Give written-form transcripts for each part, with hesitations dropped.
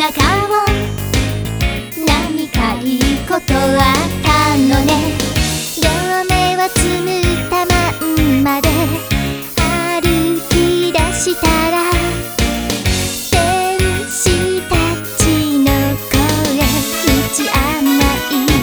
中を何かいいことあったのね。両目はつむったまんまで歩き出したら、天使たちの声道案内、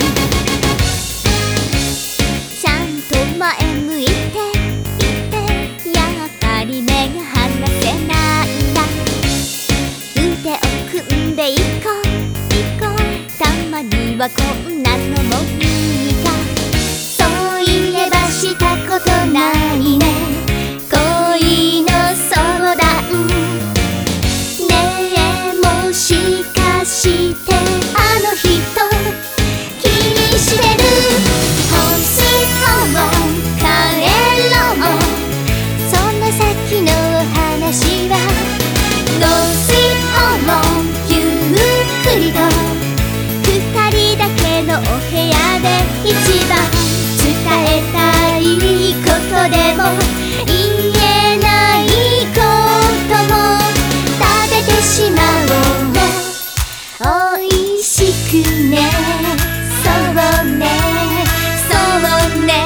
ちゃんと前向いてやっぱり目が離せないんだ。腕を組んでいこうたまにはこんなのもいいか。そういえばしたことないね、恋の相談。ねえもしかしてあの人気にしてる？本質を変えろ、その先の話はどうしよう。ゆっくりと二人だけのお部屋で一番伝えたいことでも言えないことも食べてしまおう。おいしくね、そうねそうね。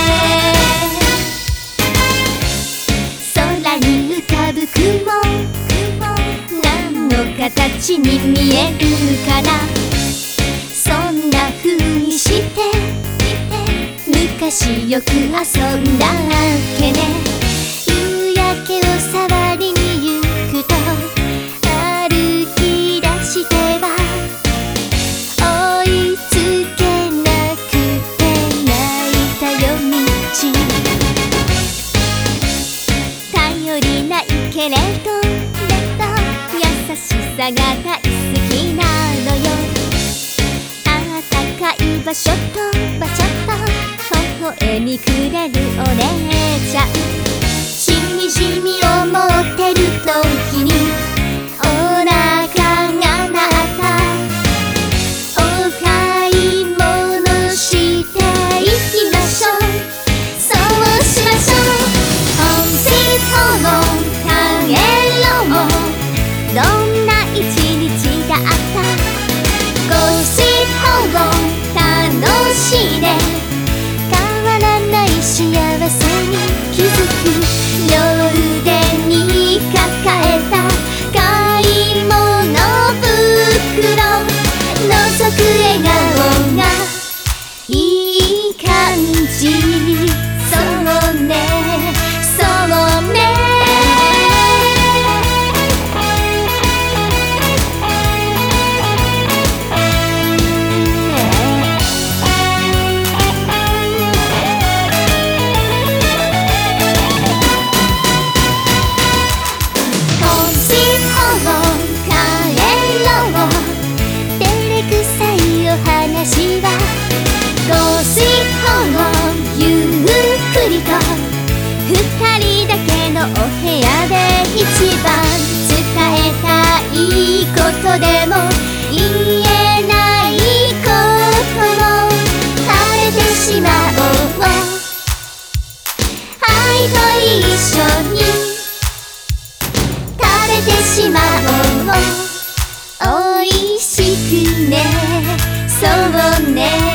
空に浮かぶ雲、何の形に見えるかな。そんな風にして昔よく遊んだっけね。夕焼けを触りに行くと歩き出しては追いつけなくて泣いた夜道。頼りないけれど優しさが大好きなのよ。あったかい場所と微笑みくれるお姉ちゃん。しみじみ思ってる時にお腹が鳴った。お買い物していきましょう、そうしましょう。本質を変えろ、どんな一日だった。ごしを楽しんで変わらない幸せに気づく。両腕に抱えた買い物袋、覗く笑顔がいい感じ。そうねそうね。話はごしをゆっくりと二人だけのお部屋で一番伝えたいことでも言えないことを食べてしまおう。愛と一緒に食べてしまおう。おいしくね、そうね。